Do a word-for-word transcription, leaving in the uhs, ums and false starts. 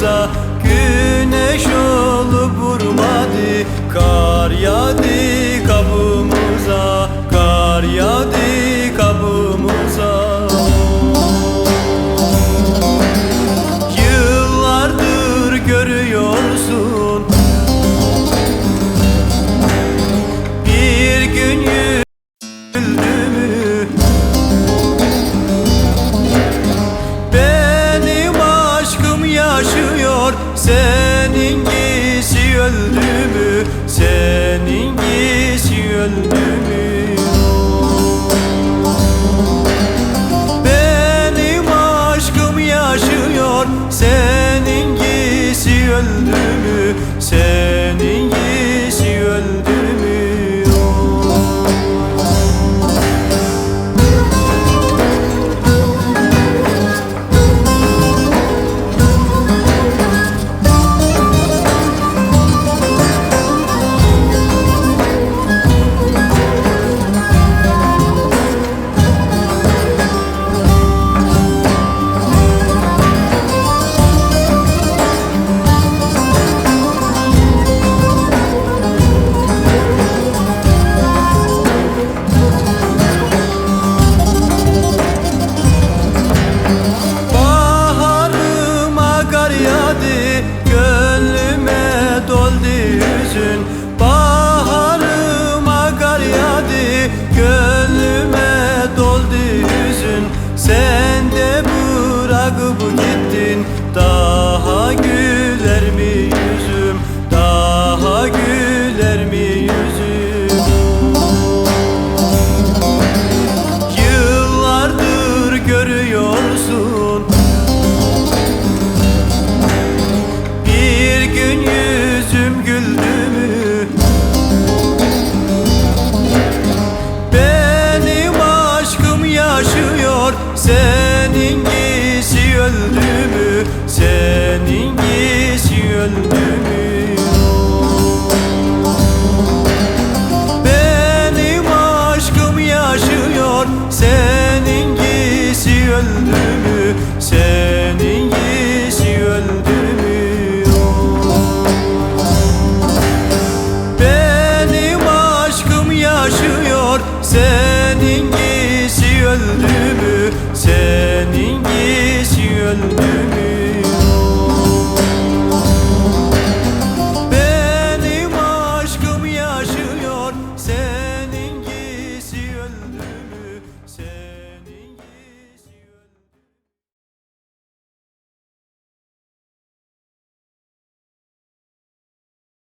kapımıza güneş olup vurmadı. Kar yağdı kapımıza, kar yağdı kapımıza. Yıllardır görüyorsun, bir gün güldüğümü. Benim aşkım yaşıyor, seninkisi öldü mü? Seninkisi öldü mü? Benim aşkım yaşıyor, seninkisi öldü mü? Seninkisi öldü mü? Gönlüme doldu hüzün, baharıma kar yağdı. Gönlüme doldu hüzün, sen de bırakıp gittin. Daha güler mi yüzüm, daha güler mi yüzüm? Yıllardır görüyorsun, bir gün yüzüm güldü mü? Benim aşkım yaşıyor, seninkisi öldü mü? Seninkisi öldü mü? Benim aşkım yaşıyor, seninkisi öldü mü? Seninkisi öldü mü? Yaşıyor, seninkisi öldü mü? Seninkisi öldü